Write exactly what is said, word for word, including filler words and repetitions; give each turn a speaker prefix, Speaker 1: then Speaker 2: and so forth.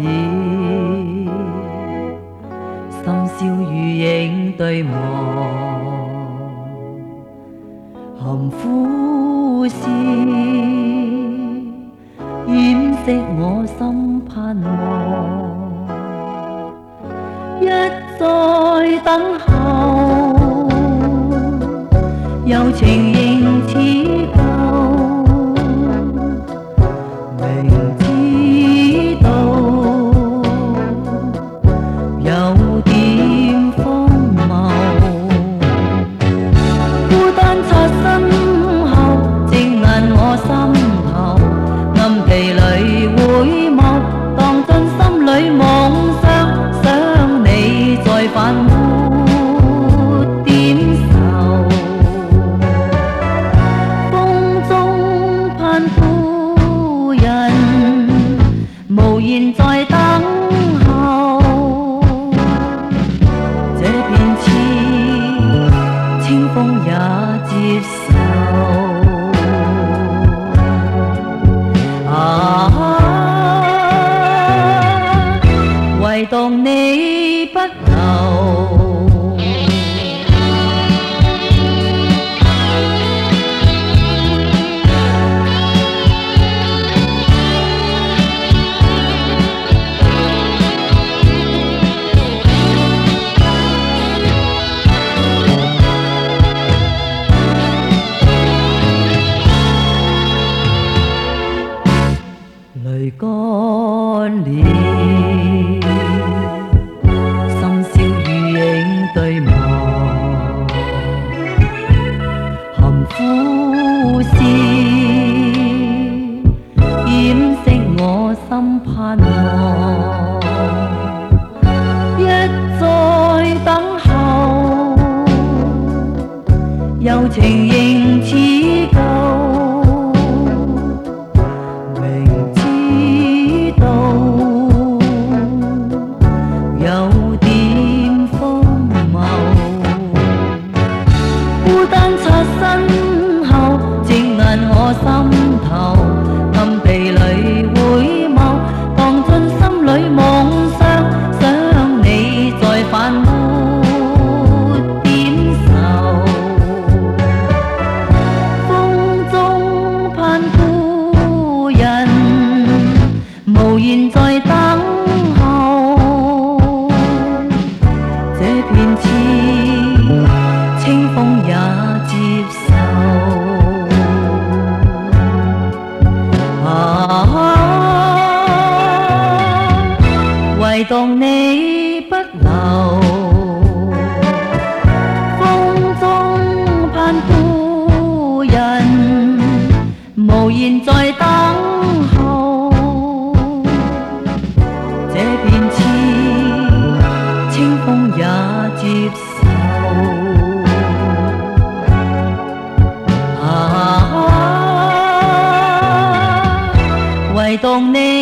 Speaker 1: 深宵如影對望，含苦笑掩飾我心盼望，一再等候，柔情仍似舊。明知道有點荒謬，孤單擦身後，靜銀我心頭，暗地裏回眸，蕩進心裏夢想，想你再反覆點愁，風中盼夫人無言在等候，這片痴清風也接受。啊，唯獨你不留。淚乾了，深宵如影對望，含苦笑掩飾我心盼望，一再等候，柔情仍似舊。有點荒謬，孤單擦身後，靜銀我心頭，暗地裏回眸，蕩進心裏夢想，想你再反覆點愁，風中盼夫人無言在等候。這片痴清風也接受。啊，唯獨你不留，風中盼夫人無言在等候。這片痴清風也接受。啊，唯獨你